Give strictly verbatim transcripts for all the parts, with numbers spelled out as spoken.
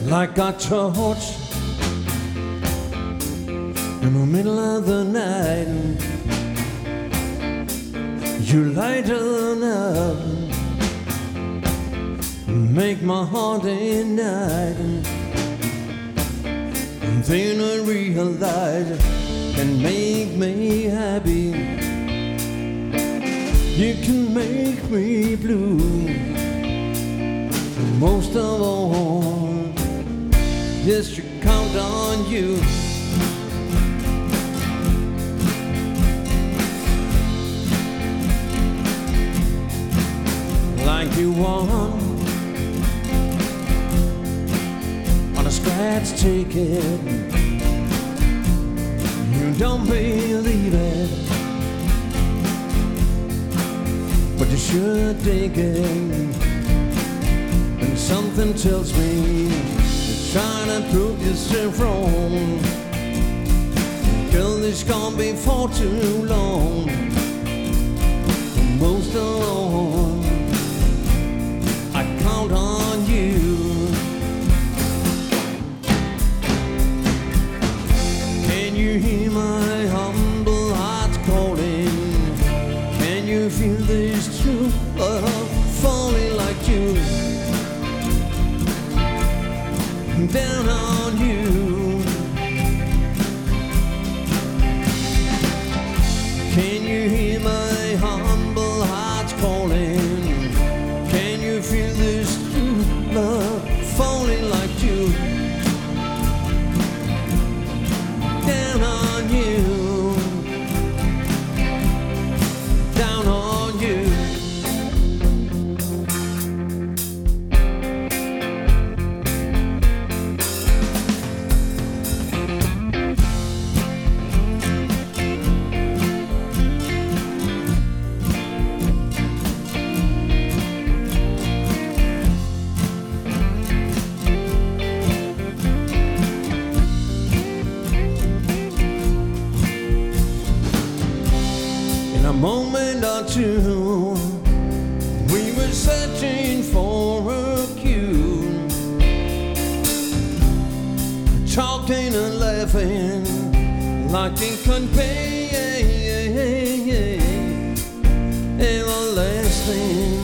like a torch in the middle of the night. You light it up, make my heart ignite, and then I realize can make me happy. You can make me blue. Most of all, just to count on you. Like you want on a scratch ticket. You don't believe it, but you should dig it. And something tells me you're trying to prove yourself wrong. Girl, this can't be for too long. Most of all, I count on you. Can you hear my humble heart calling? Can you feel this true love falling like you? Down on you. Can you hear my humble heart calling? Can you feel this true love falling like you? Down on you. Down on you. A moment or two, we were searching for a cue, talking and laughing like it could be everlasting.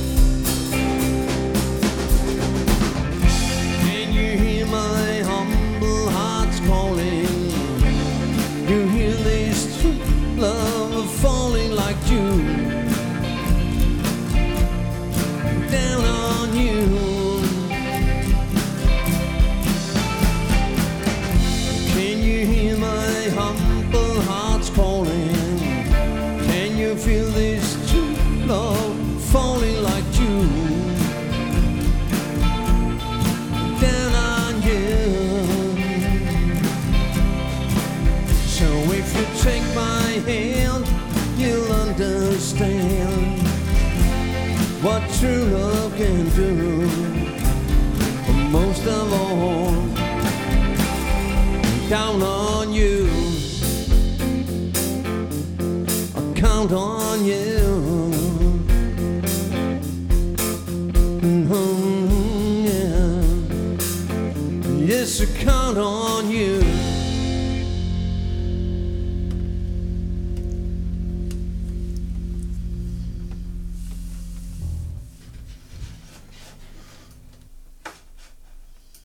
Can you hear my humble heart calling? You hear this true love falling like you. Down on you. Can you hear my humble heart calling? Can you feel this true love falling like you? Down on you. So if you take my hand, you'll understand what true love can do. But most of all, down on you. I count on you. Mm-hmm, yeah. Yes, I count on you.